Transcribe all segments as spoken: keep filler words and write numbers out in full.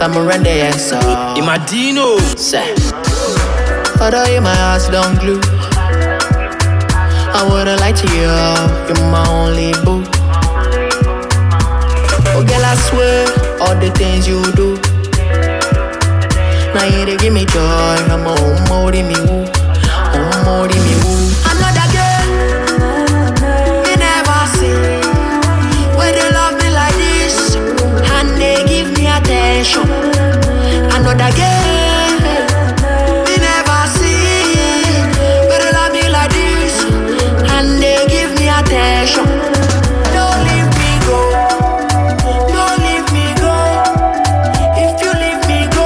I'm a render, yes, sir. Imadino. Say. Although you my ass don't glue, I wouldn't lie to you, you're my only boo. Oh girl, I swear, all the things you do, now you they give me joy, I'm a home mode in me woo, home mode in me woo. Another girl, me never see, where they love me like this, and they give me attention. Another girl, me never see, where they love me like this, and they give me attention. Don't leave me go, don't leave me go. If you leave me go,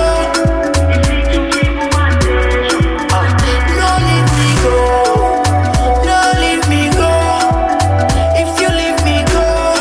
uh, don't leave me go, don't leave me go. If you leave me go,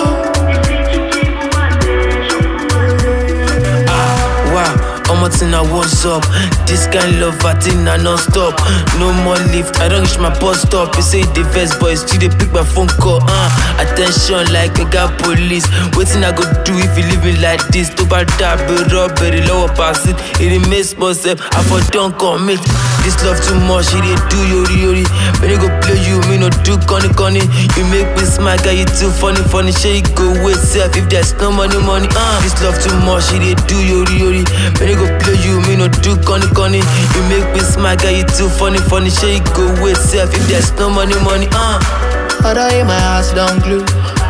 Ah, wow, I'm not in a what's up. This kind love, I think I non-stop. No more lift, I don't reach my bus stop. You say the first boys, still they pick my phone call. Uh, attention like I got police. Waiting I go do if you leave me like this. Too bad that be robbery, lower pass it. It remains myself, I for don't commit. This love too much, it they do yori yori. When you go play you, me no do conny conny. You make me smile, girl, you too funny funny. Shey you go with self if there's no money money. Uh, this love too much, it they do yori yori. When you go play you, me no do conny conny. You make me smile, girl, you too funny funny. Shey you go with self if there's no money money. Uh. although you my ass don't glue,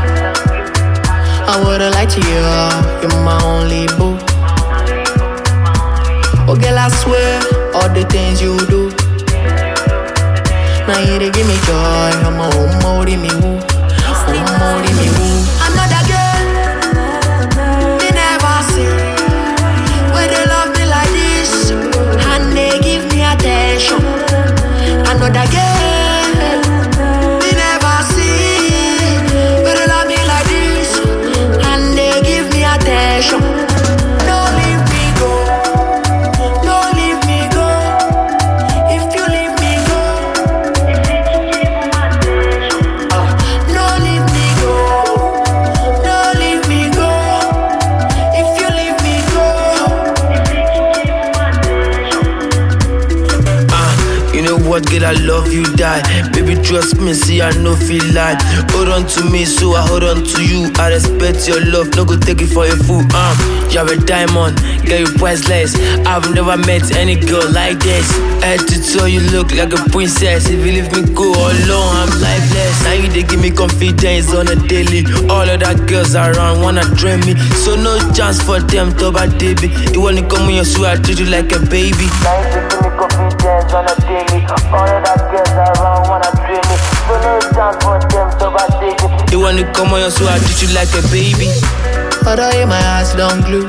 I wouldn't lie to you, you're my only boo. Oh girl, I swear, all the things you do, now you they give me joy, I'm a home mode in me woo, home mode in me woo. Another girl, me never see, where they love me like this, and they give me attention. Another girl, me never see, where they love me like this, and they give me attention. Don't leave me go, don't leave me go. If you leave me go, uh, don't leave me go, don't leave me go. If you leave me go, Ah, you know what, girl, I love you, die. Baby, trust me, see, I no feel like. Hold on to me, so I hold on to you. I respect your love, no go take it for a fool. Uh, you're a diamond, girl, you priceless. I've never met any girl like this. Head to toe, you look like a princess. If you leave me go alone, I'm lifeless. Now you they give me confidence on a daily. All of that girls around wanna drain me, so no chance for them to buy baby. You wanna come in your suit, I treat you like a baby. Now you they give me confidence on a daily. All of that girls around wanna drain me, so no chance for them to buy baby. You wanna come on your suit, I treat you like a baby. although you my ass don't glue,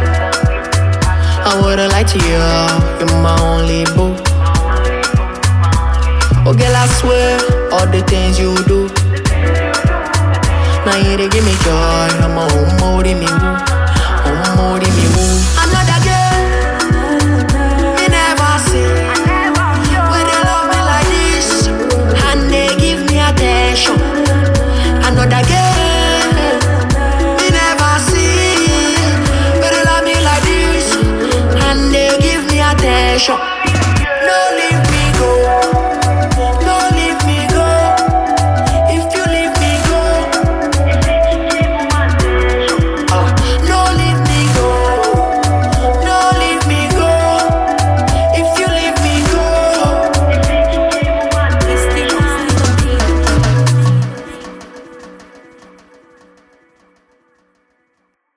I wouldn't lie to you, you're my only boo. Oh girl, I swear, all the things you do, now you they give me